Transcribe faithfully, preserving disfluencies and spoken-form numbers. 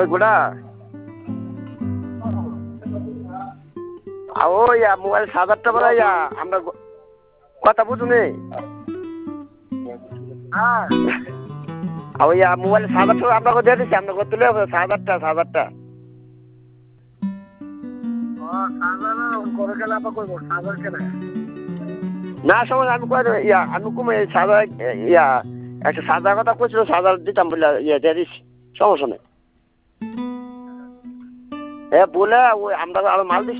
ওই গোটা ওই মোবাইল সাত আটটা বলে আমরা কথা বুঝুনি ওই মোবাইল সাত আটটা আপনাকে দিয়ে দিচ্ছি আপনাকে তুলে হবে সাত আটটা সাত আটটা না সময় আমি কয়ে ইয়া আমি কমে সাদা ইয়া একটা সাদা কথা কইছিল সাদা দিতাম বলে ইয়ে দিয়ে দিচ্ছি সমস্যা নেই এ বলে ওই আমরা আরো মাল দিচ্ছি